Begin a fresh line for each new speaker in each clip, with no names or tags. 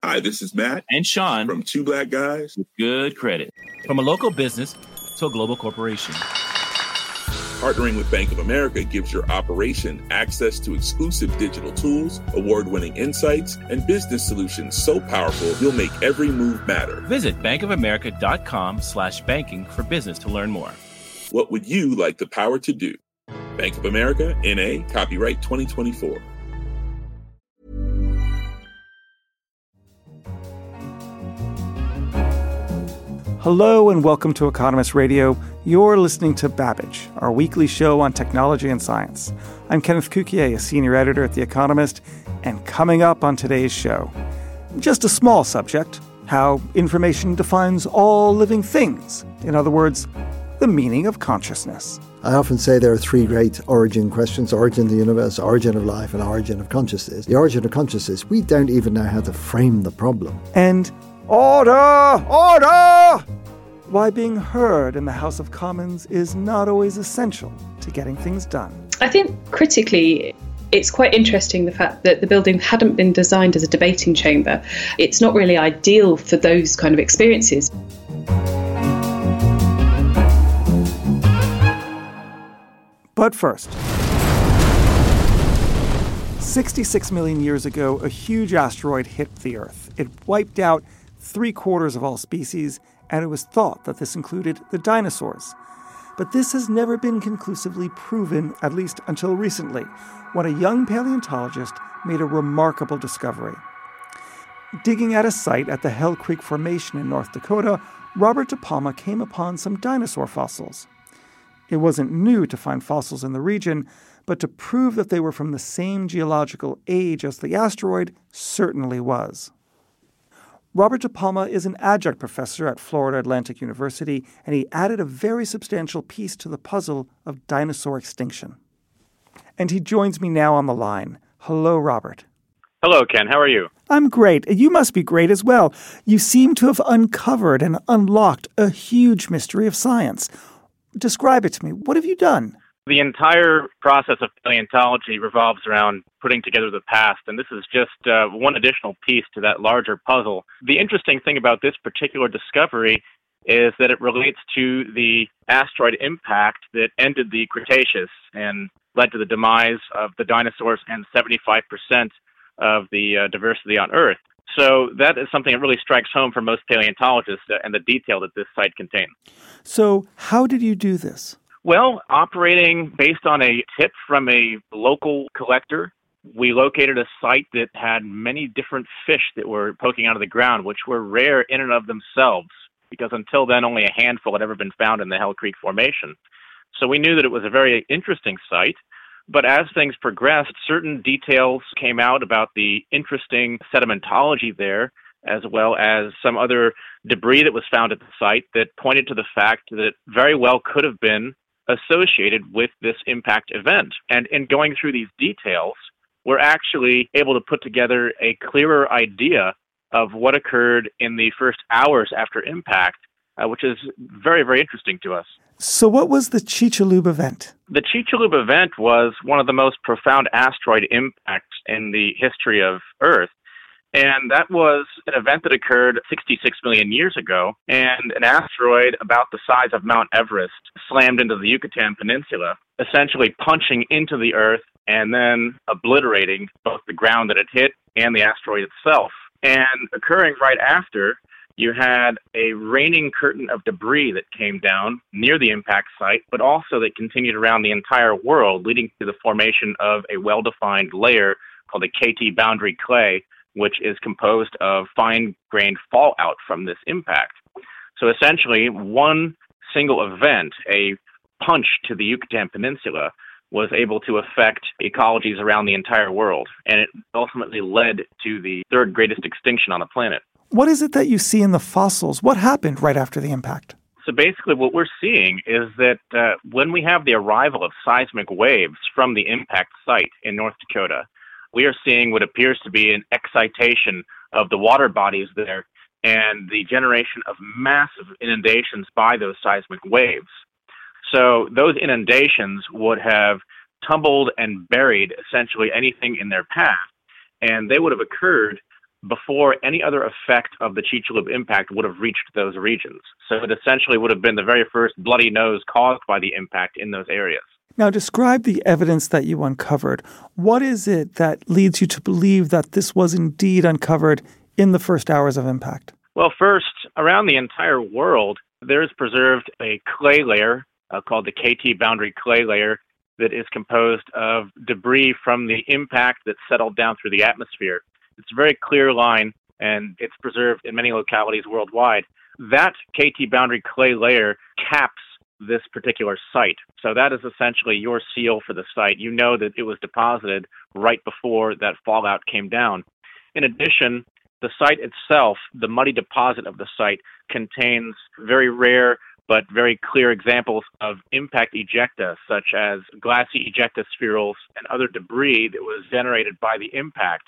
Hi, this is Matt
and Sean
from Two Black Guys
with Good Credit. From a local business to a global corporation.
Partnering with Bank of America gives your operation access to exclusive digital tools, award-winning insights, and business solutions so powerful you'll make every move matter.
Visit bankofamerica.com/banking for business to learn more.
What would you like the power to do? Bank of America, N.A., copyright 2024.
Hello and welcome to Economist Radio. You're listening to Babbage, our weekly show on technology and science. I'm Kenneth Cukier, a senior editor at The Economist, and coming up on today's show, just a small subject, how information defines all living things. In other words, the meaning of consciousness.
I often say there are three great origin questions: origin of the universe, origin of life, and origin of consciousness. The origin of consciousness, we don't even know how to frame the problem.
And order! Order! Why being heard in the House of Commons is not always essential to getting things done.
I think critically, it's quite interesting the fact that the building hadn't been designed as a debating chamber. It's not really ideal for those kind of experiences.
But first, 66 million years ago, a huge asteroid hit the Earth. It wiped out 3/4 of all species, and it was thought that this included the dinosaurs. But this has never been conclusively proven, at least until recently, when a young paleontologist made a remarkable discovery. Digging at a site at the Hell Creek Formation in North Dakota, Robert De Palma came upon some dinosaur fossils. It wasn't new to find fossils in the region, but to prove that they were from the same geological age as the asteroid certainly was. Robert De Palma is an adjunct professor at Florida Atlantic University, and he added a very substantial piece to the puzzle of dinosaur extinction. And he joins me now on the line. Hello, Robert.
Hello, Ken. How are you?
I'm great. You must be great as well. You seem to have uncovered and unlocked a huge mystery of science. Describe it to me. What have you done?
The entire process of paleontology revolves around putting together the past, and this is just one additional piece to that larger puzzle. The interesting thing about this particular discovery is that it relates to the asteroid impact that ended the Cretaceous and led to the demise of the dinosaurs and 75% of the diversity on Earth. So that is something that really strikes home for most paleontologists and the detail that this site contains.
So how did you do this?
Well, operating based on a tip from a local collector, we located a site that had many different fish that were poking out of the ground, which were rare in and of themselves, because until then only a handful had ever been found in the Hell Creek Formation. So we knew that it was a very interesting site, but as things progressed, certain details came out about the interesting sedimentology there, as well as some other debris that was found at the site that pointed to the fact that it very well could have been associated with this impact event. And in going through these details, we're actually able to put together a clearer idea of what occurred in the first hours after impact, which is very, very interesting to us.
So what was the Chicxulub event?
The Chicxulub event was one of the most profound asteroid impacts in the history of Earth. And that was an event that occurred 66 million years ago, and an asteroid about the size of Mount Everest slammed into the Yucatan Peninsula, essentially punching into the Earth and then obliterating both the ground that it hit and the asteroid itself. And occurring right after, you had a raining curtain of debris that came down near the impact site, but also that continued around the entire world, leading to the formation of a well-defined layer called a KT boundary clay, which is composed of fine-grained fallout from this impact. So essentially, one single event, a punch to the Yucatan Peninsula, was able to affect ecologies around the entire world, and it ultimately led to the third greatest extinction on the planet.
What is it that you see in the fossils? What happened right after the impact?
So basically what we're seeing is that when we have the arrival of seismic waves from the impact site in North Dakota, we are seeing what appears to be an excitation of the water bodies there and the generation of massive inundations by those seismic waves. So those inundations would have tumbled and buried essentially anything in their path, and they would have occurred before any other effect of the Chicxulub impact would have reached those regions. So it essentially would have been the very first bloody nose caused by the impact in those areas.
Now, describe the evidence that you uncovered. What is it that leads you to believe that this was indeed uncovered in the first hours of impact?
Well, first, around the entire world, there is preserved a clay layer called the KT boundary clay layer that is composed of debris from the impact that settled down through the atmosphere. It's a very clear line, and it's preserved in many localities worldwide. That KT boundary clay layer caps this particular site. So that is essentially your seal for the site. You know that it was deposited right before that fallout came down. In addition, the site itself, the muddy deposit of the site, contains very rare but very clear examples of impact ejecta, such as glassy ejecta spherules and other debris that was generated by the impact.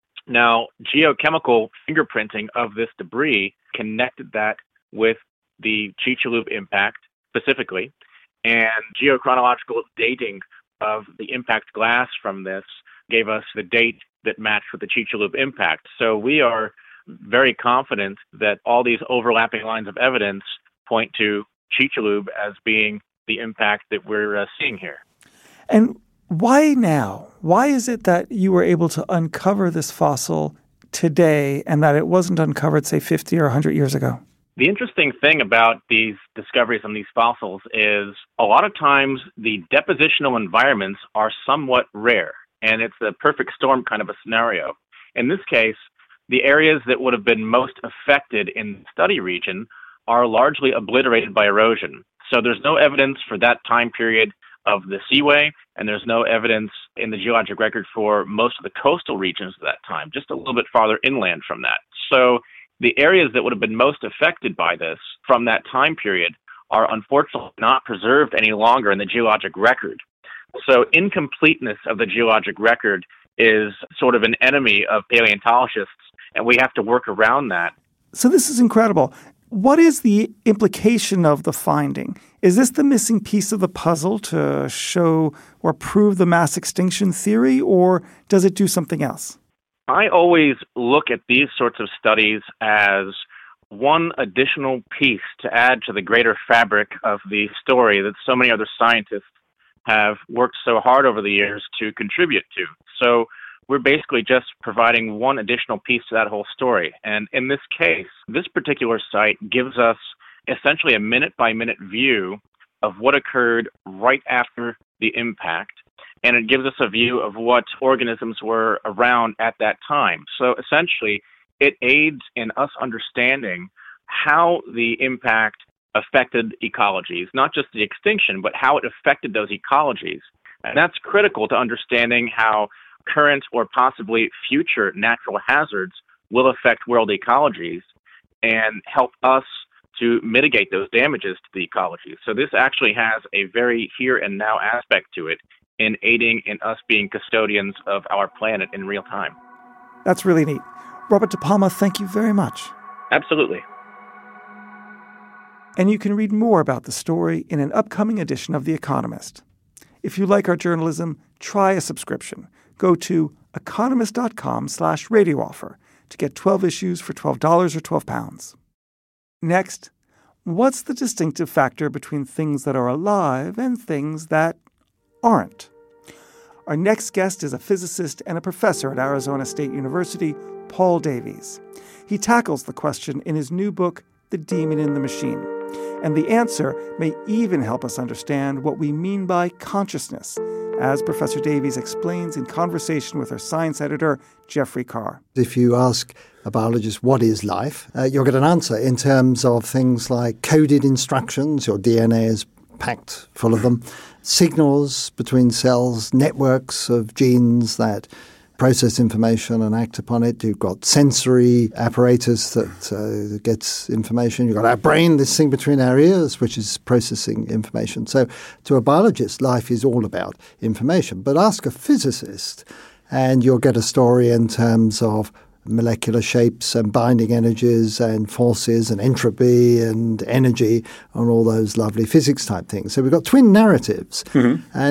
Now, geochemical fingerprinting of this debris connected that with the Chicxulub impact specifically, and geochronological dating of the impact glass from this gave us the date that matched with the Chicxulub impact. So we are very confident that all these overlapping lines of evidence point to Chicxulub as being the impact that we're seeing here.
And why now? Why is it that you were able to uncover this fossil today and that it wasn't uncovered, say, 50 or 100 years ago?
The interesting thing about these discoveries on these fossils is a lot of times the depositional environments are somewhat rare, and it's a perfect storm kind of a scenario. In this case, the areas that would have been most affected in the study region are largely obliterated by erosion. So there's no evidence for that time period of the seaway, and there's no evidence in the geologic record for most of the coastal regions at that time, just a little bit farther inland from that. So the areas that would have been most affected by this from that time period are unfortunately not preserved any longer in the geologic record. So incompleteness of the geologic record is sort of an enemy of paleontologists, and we have to work around that.
So this is incredible. What is the implication of the finding? Is this the missing piece of the puzzle to show or prove the mass extinction theory, or does it do something else?
I always look at these sorts of studies as one additional piece to add to the greater fabric of the story that so many other scientists have worked so hard over the years to contribute to. So we're basically just providing one additional piece to that whole story. And in this case, this particular site gives us essentially a minute-by-minute view of what occurred right after the impact, and it gives us a view of what organisms were around at that time. So essentially, it aids in us understanding how the impact affected ecologies, not just the extinction, but how it affected those ecologies. And that's critical to understanding how current or possibly future natural hazards will affect world ecologies and help us to mitigate those damages to the ecology. So this actually has a very here and now aspect to it in aiding in us being custodians of our planet in real time.
That's really neat. Robert De Palma, thank you very much.
Absolutely.
And you can read more about the story in an upcoming edition of The Economist. If you like our journalism, try a subscription. Go to economist.com/radio offer to get 12 issues for $12 or £12. Next, what's the distinctive factor between things that are alive and things that aren't? Our next guest is a physicist and a professor at Arizona State University, Paul Davies. He tackles the question in his new book, The Demon in the Machine. And the answer may even help us understand what we mean by consciousness, as Professor Davies explains in conversation with our science editor, Jeffrey Carr.
If you ask a biologist what is life, you'll get an answer in terms of things like coded instructions. Your DNA is packed full of them. Signals between cells, networks of genes that process information and act upon it. You've got sensory apparatus that gets information. You've got our brain, this thing between our ears, which is processing information. So to a biologist, life is all about information. But ask a physicist and you'll get a story in terms of molecular shapes and binding energies and forces and entropy and energy and all those lovely physics type things. So we've got twin narratives. Mm-hmm. And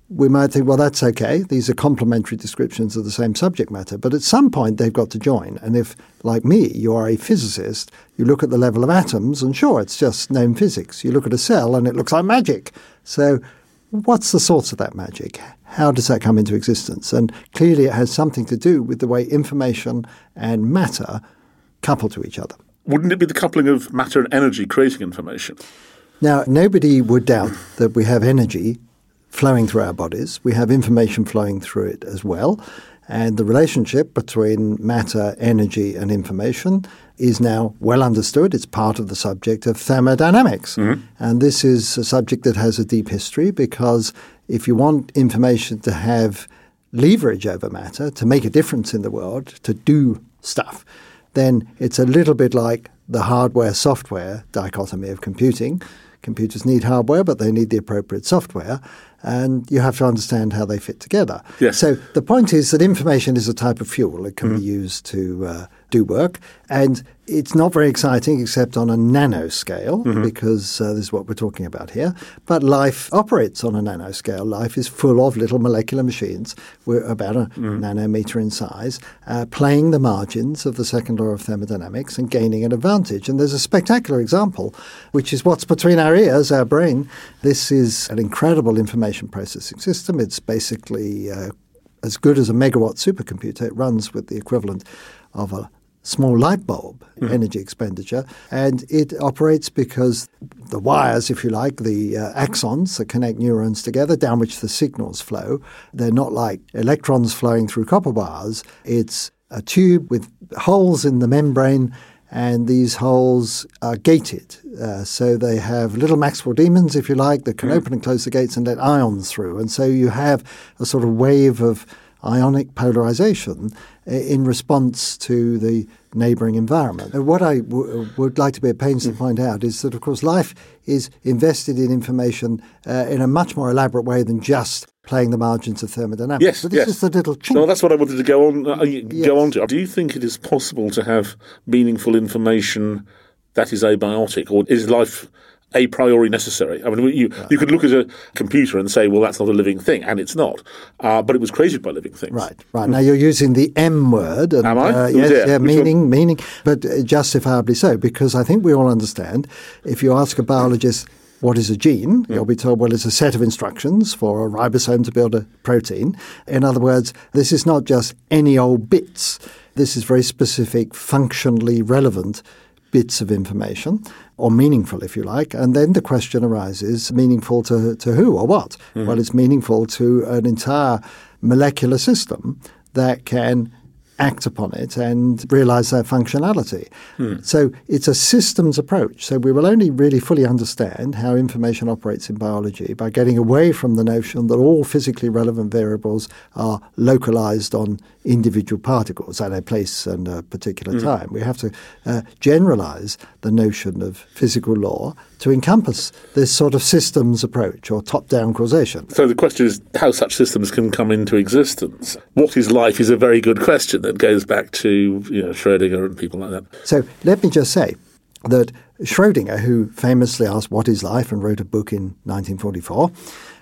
we might think, well, that's okay. These are complementary descriptions of the same subject matter. But at some point, they've got to join. And if, like me, you are a physicist, you look at the level of atoms, and sure, it's just known physics. You look at a cell, and it looks like magic. So what's the source of that magic? How does that come into existence? And clearly, it has something to do with the way information and matter couple to each other.
Wouldn't it be the coupling of matter and energy creating information?
Now, nobody would doubt that we have energy flowing through our bodies. We have information flowing through it as well. And the relationship between matter, energy, and information is now well understood. It's part of the subject of thermodynamics. Mm-hmm. And this is a subject that has a deep history, because if you want information to have leverage over matter, to make a difference in the world, to do stuff, then it's a little bit like the hardware-software dichotomy of computing. Computers need hardware, but they need the appropriate software, and you have to understand how they fit together.
Yes.
So the point is that information is a type of fuel. It can be used to do work, and it's not very exciting except on a nanoscale, because this is what we're talking about here. But life operates on a nanoscale. Life is full of little molecular machines. We're about a nanometer in size, playing the margins of the second law of thermodynamics and gaining an advantage. And there's a spectacular example, which is what's between our ears, our brain. This is an incredible information processing system. It's basically as good as a megawatt supercomputer. It runs with the equivalent of a small light bulb energy expenditure, and it operates because the wires, if you like, the axons that connect neurons together, down which the signals flow, they're not like electrons flowing through copper wires. It's a tube with holes in the membrane, and these holes are gated. So they have little Maxwell demons, if you like, that can open and close the gates and let ions through. And so you have a sort of wave of ionic polarization in response to the neighboring environment. And what I would like to be at pains to point out is that, of course, life is invested in information in a much more elaborate way than just playing the margins of thermodynamics.
Yes,
but it's just a little chink.
No, that's what I wanted to go on to. Do you think it is possible to have meaningful information that is abiotic, or is life a priori necessary? I mean, you could look at a computer and say, well, that's not a living thing, and it's not. But it was created by living things.
Right. Now you're using the M word. And,
am I?
Yes, meaning, but justifiably so, because I think we all understand, if you ask a biologist, what is a gene? You'll be told, well, it's a set of instructions for a ribosome to build a protein. In other words, this is not just any old bits. This is very specific, functionally relevant bits of information, or meaningful, if you like. And then the question arises, meaningful to who or what? Well, it's meaningful to an entire molecular system that can act upon it and realize their functionality. So it's a systems approach. So we will only really fully understand how information operates in biology by getting away from the notion that all physically relevant variables are localized on individual particles at a place and a particular time. We have to generalize the notion of physical law to encompass this sort of systems approach or top-down causation.
So the question is how such systems can come into existence. What is life is a very good question that goes back to Schrödinger and people like that.
So let me just say that Schrödinger, who famously asked what is life and wrote a book in 1944,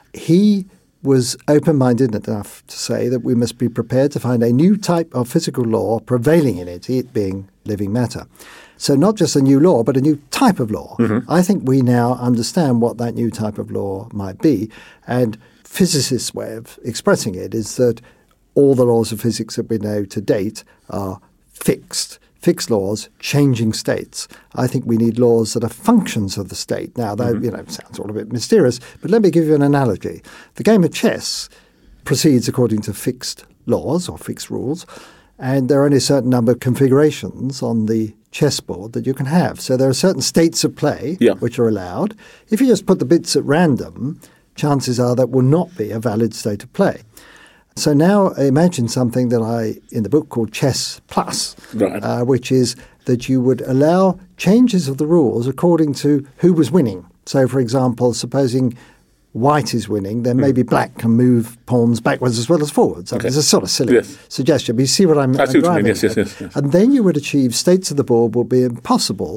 he was open-minded enough to say that we must be prepared to find a new type of physical law prevailing in it being living matter. So not just a new law, but a new type of law. I think we now understand what that new type of law might be. And physicists' way of expressing it is that all the laws of physics that we know to date are fixed laws, changing states. I think we need laws that are functions of the state. Now, that sounds all a bit mysterious, but let me give you an analogy. The game of chess proceeds according to fixed laws or fixed rules, and there are only a certain number of configurations on the chessboard that you can have. So there are certain states of play which are allowed. If you just put the bits at random, chances are that will not be a valid state of play. So now imagine something that in the book called Chess Plus, which is that you would allow changes of the rules according to who was winning. So, for example, supposing white is winning, then maybe black can move pawns backwards as well as forwards. It's a sort of silly suggestion, but you see what I'm
I see what you mean. Yes.
And then you would achieve states of the board will be impossible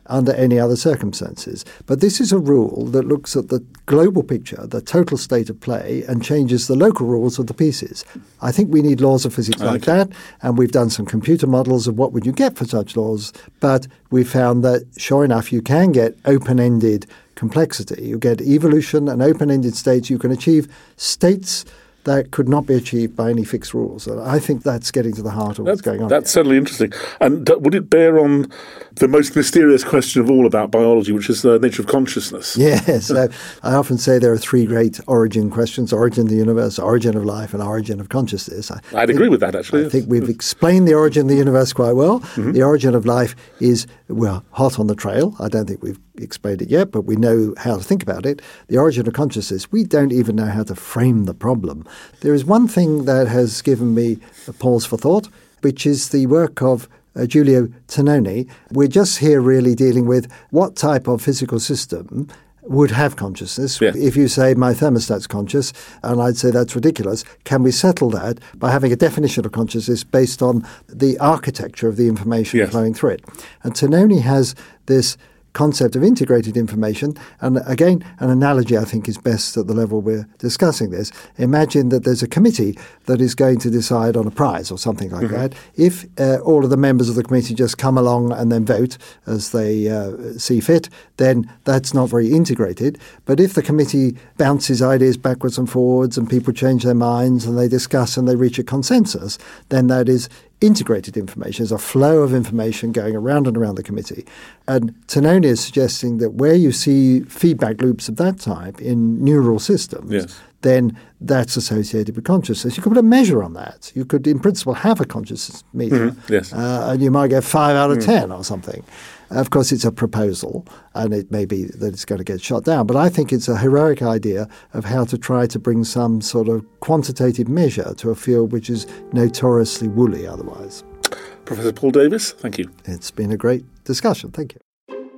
under any other circumstances. But this is a rule that looks at the global picture, the total state of play, and changes the local rules of the pieces. I think we need laws of physics like that, and we've done some computer models of what would you get for such laws, but we found that, sure enough, you can get open-ended complexity. You get evolution and open-ended states. You can achieve states that could not be achieved by any fixed rules. And I think that's getting to the heart of what's going on.
That's certainly interesting. And would it bear on the most mysterious question of all about biology, which is the nature of consciousness?
Yes. So I often say there are three great origin questions: origin of the universe, origin of life, and origin of consciousness.
I'd agree with that, actually.
I think we've explained the origin of the universe quite well. Mm-hmm. The origin of life is, well, hot on the trail. I don't think we've explained it yet, but we know how to think about it. The origin of consciousness, we don't even know how to frame the problem. There is one thing that has given me a pause for thought, which is the work of Giulio Tononi. We're just here really dealing with what type of physical system would have consciousness. Yeah. If you say my thermostat's conscious, and I'd say that's ridiculous, can we settle that by having a definition of consciousness based on the architecture of the information flowing through it? And Tononi has this concept of integrated information. And again, an analogy I think is best at the level we're discussing this. Imagine that there's a committee that is going to decide on a prize or something like that. If all of the members of the committee just come along and then vote as they see fit, then that's not very integrated. But if the committee bounces ideas backwards and forwards and people change their minds and they discuss and they reach a consensus, then that is integrated information. There's a flow of information going around and around the committee. And Tononi is suggesting that where you see feedback loops of that type in neural systems, then that's associated with consciousness. You could put a measure on that. You could, in principle, have a consciousness meter, and you might get 5 out of 10 or something. Of course, it's a proposal, and it may be that it's going to get shot down. But I think it's a heroic idea of how to try to bring some sort of quantitative measure to a field which is notoriously woolly otherwise.
Professor Paul Davies, thank you.
It's been a great discussion. Thank you.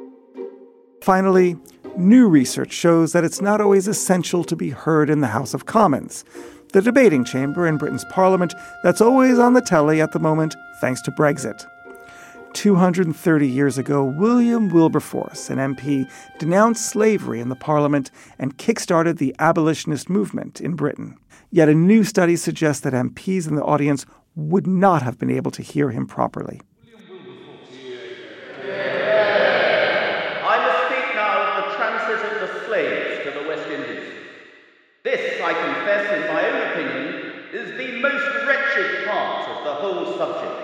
Finally, new research shows that it's not always essential to be heard in the House of Commons, the debating chamber in Britain's Parliament that's always on the telly at the moment thanks to Brexit. 230 years ago, William Wilberforce, an MP, denounced slavery in the Parliament and kick-started the abolitionist movement in Britain. Yet a new study suggests that MPs in the audience would not have been able to hear him properly.
I must speak now of the transit of the slaves to the West Indies. This, I confess, in my own opinion, is the most wretched part of the whole subject.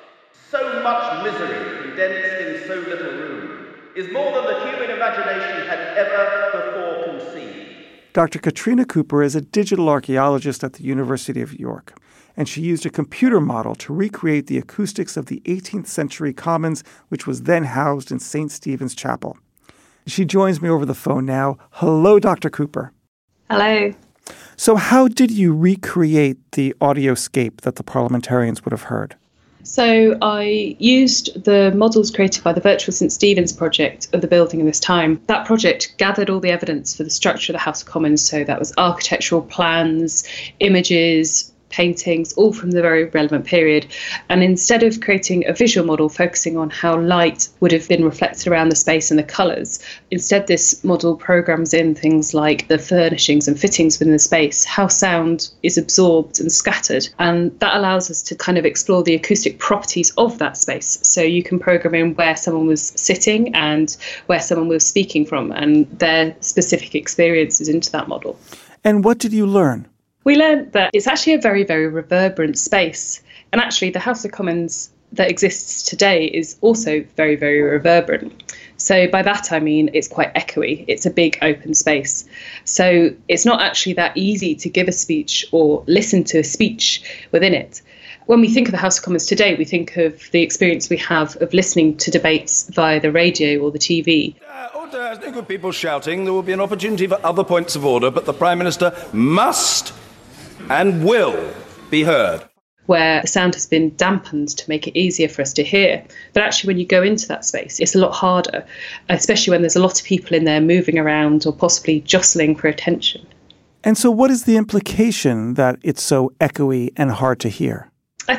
So much misery condensed in so little room is more than the human imagination had ever before conceived.
Dr. Katrina Cooper is a digital archaeologist at the University of York, and she used a computer model to recreate the acoustics of the 18th century Commons, which was then housed in St. Stephen's Chapel. She joins me over the phone now. Hello, Dr. Cooper.
Hello.
So how did you recreate the audioscape that the parliamentarians would have heard?
So I used the models created by the Virtual St Stephen's project of the building in this time. That project gathered all the evidence for the structure of the House of Commons. So that was architectural plans, images, paintings, all from the very relevant period. And instead of creating a visual model focusing on how light would have been reflected around the space and the colours, instead this model programs in things like the furnishings and fittings within the space, how sound is absorbed and scattered. And that allows us to kind of explore the acoustic properties of that space. So you can program in where someone was sitting and where someone was speaking from and their specific experiences into that model.
And what did you learn?
We learned that it's actually a very, very reverberant space. And actually, the House of Commons that exists today is also very, very reverberant. So by that, I mean, it's quite echoey. It's a big open space. So it's not actually that easy to give a speech or listen to a speech within it. When we think of the House of Commons today, we think of the experience we have of listening to debates via the radio or the TV.
There's no good people shouting. There will be an opportunity for other points of order, but the Prime Minister must and will be heard.
Where the sound has been dampened to make it easier for us to hear. But actually, when you go into that space, it's a lot harder, especially when there's a lot of people in there moving around or possibly jostling for attention.
And so what is the implication that it's so echoey and hard to hear?
I think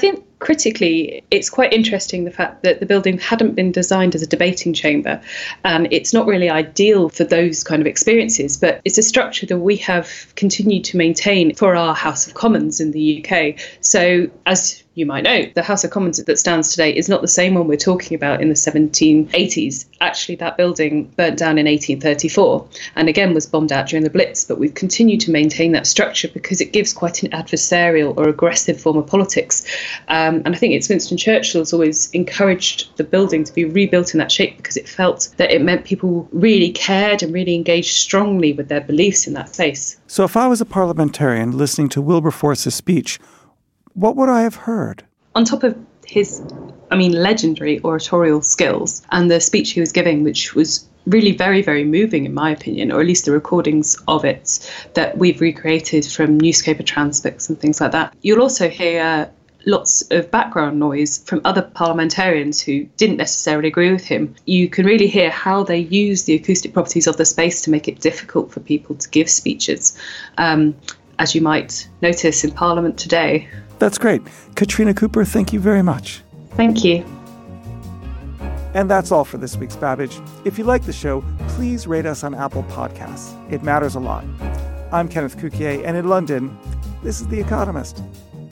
Critically, it's quite interesting the fact that the building hadn't been designed as a debating chamber, and it's not really ideal for those kind of experiences, but it's a structure that we have continued to maintain for our House of Commons in the UK. So, as you might know, the House of Commons that stands today is not the same one we're talking about in the 1780s. Actually, that building burnt down in 1834 and again was bombed out during the Blitz, but we've continued to maintain that structure because it gives quite an adversarial or aggressive form of politics. And I think it's Winston Churchill has always encouraged the building to be rebuilt in that shape because it felt that it meant people really cared and really engaged strongly with their beliefs in that place.
So if I was a parliamentarian listening to Wilberforce's speech, what would I have heard?
On top of his, legendary oratorial skills and the speech he was giving, which was really very, very moving, in my opinion, or at least the recordings of it that we've recreated from newspaper transcripts and things like that. You'll also hear lots of background noise from other parliamentarians who didn't necessarily agree with him. You can really hear how they use the acoustic properties of the space to make it difficult for people to give speeches, as you might notice in Parliament today.
That's great. Katrina Cooper, thank you very much.
Thank you.
And that's all for this week's Babbage. If you like the show, please rate us on Apple Podcasts. It matters a lot. I'm Kenneth Cukier, and in London, this is The Economist.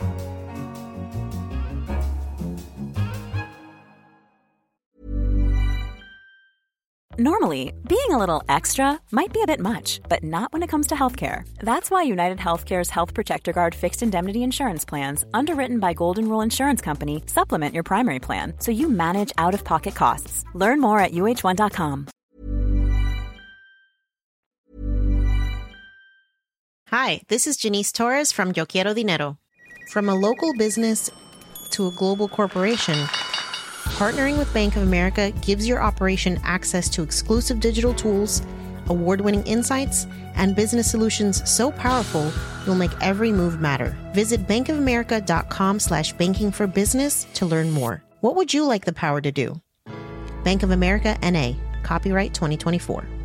Normally, being a little extra might be a bit much, but not when it comes to healthcare. That's why United Healthcare's Health Protector Guard fixed indemnity insurance plans, underwritten by Golden Rule Insurance Company, supplement your primary plan so you manage out-of-pocket costs. Learn more at uh1.com.
Hi, this is Janice Torres from Yo Quiero Dinero. From a local business to a global corporation, partnering with Bank of America gives your operation access to exclusive digital tools, award-winning insights, and business solutions so powerful you'll make every move matter. Visit bankofamerica.com/banking for business to learn more. What would you like the power to do? Bank of America, N.A. Copyright 2024.